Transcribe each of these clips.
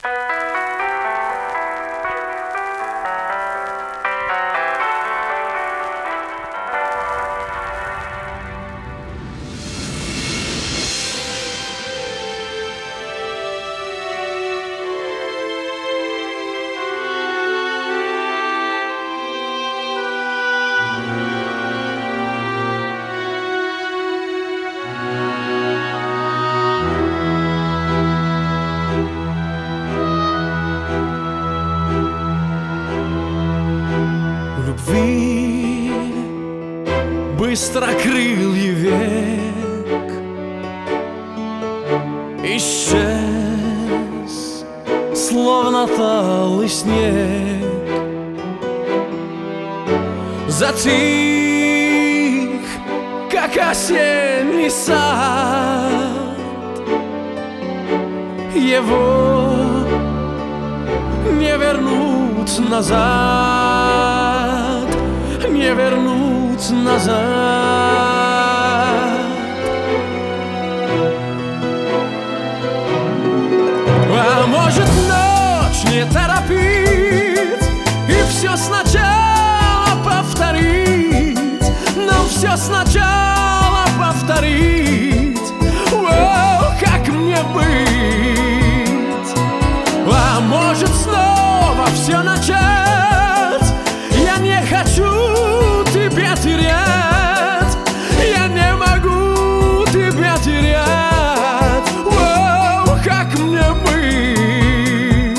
Быстрокрылье век исчез, словно талый снег. Затих, как осенний сад. Его не вернуть назад, не вернуть назад. А может, ночь не торопить и все сначала повторить, нам все сначала повторить. О, как мне быть? А может, снова все начать? Я не хочу тебя терять, я не могу тебя терять. О, как мне быть?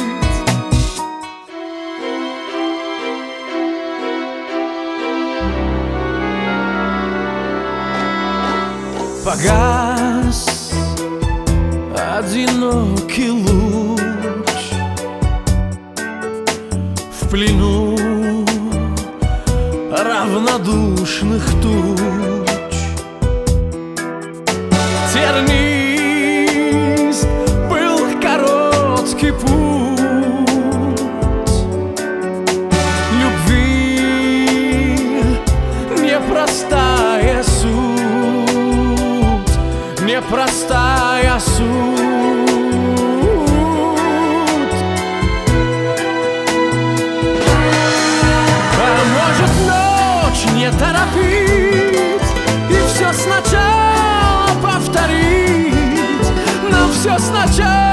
Погас одинокий луч в плену равнодушных туч. Тернист был короткий путь любви, непростая суть, непростая суть. Не торопить и все сначала повторить, нам все сначала